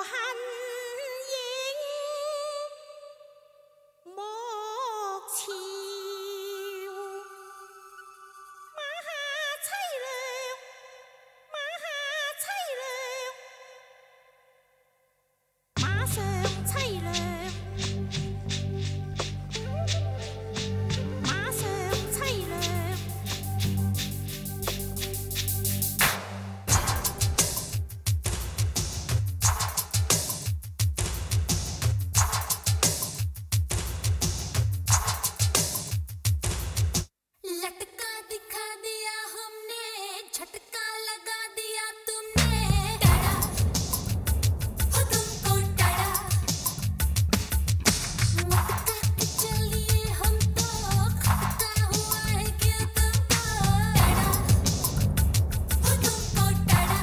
恨影莫潮，馬下凄涼，馬下凄涼，馬上凄涼，馬上凄涼。लटका दिखा दिया हमने, झटका लगा दिया तुमने, डरा हो तुमको डरा, मटका के चलिए हम तो, खटका हुआ है क्यों तुमको, डरा हो तुमको डरा,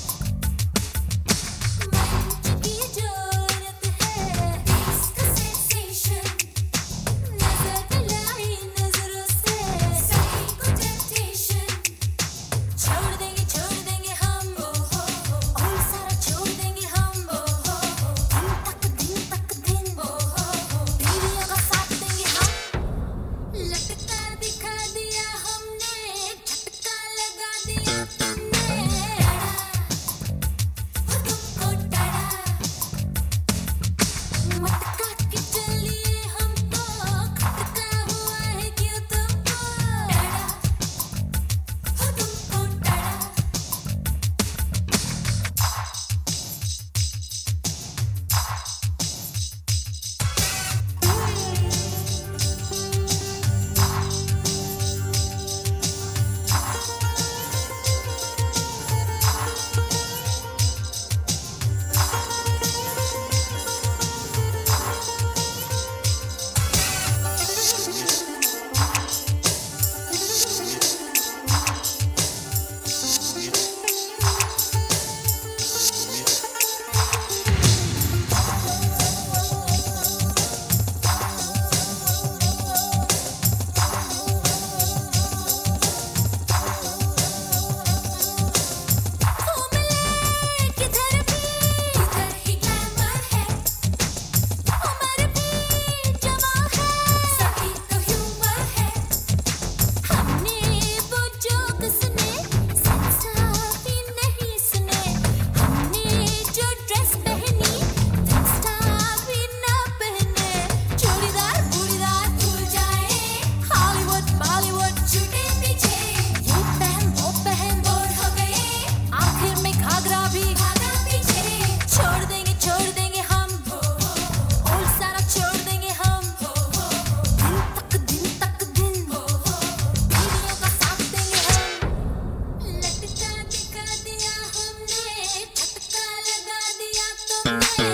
मंच की जरूरत है, इसका सेंसेशन, नजर मिलाई नजरों से, सही को टेम्पटेशन, छोड़ देंगे हम, और सारा छोड़ देंगे हम, दिन तक दिन, बीवियों का साथ देंगे हम, लटका दिखा दिया हमने, झटका लगा दिया तुमने, डरा हो तुमको डरा, मटका के चलिए हम तो, खटका हुआ है क्यों तुमको, डरा हो तुमको डरा। किधर भी इधर ही ग्लैमर है, उम्र भी जवां है, सभी को ह्यूमर है, हमने वो जोक सुने, सेंसर भी नहीं सुने, हमने जो ड्रेस पहनी, फिल्मस्टार भी ना पहने, चूड़ीदार बूड़ीदार भूल जाए, हॉलीवुड बॉलीवुड छूटे पीछे, ये पहन वो पहन बोर हो गए, आखिर में घाघरा भी भागा पीछे, छोड़ देंगे हम, और सारा छोड़ देंगे हम, दिन तक दिन, बीवियों का साथ देंगे हम, लटका दिखा दिया हमने, झटका लगा दिया तुमने,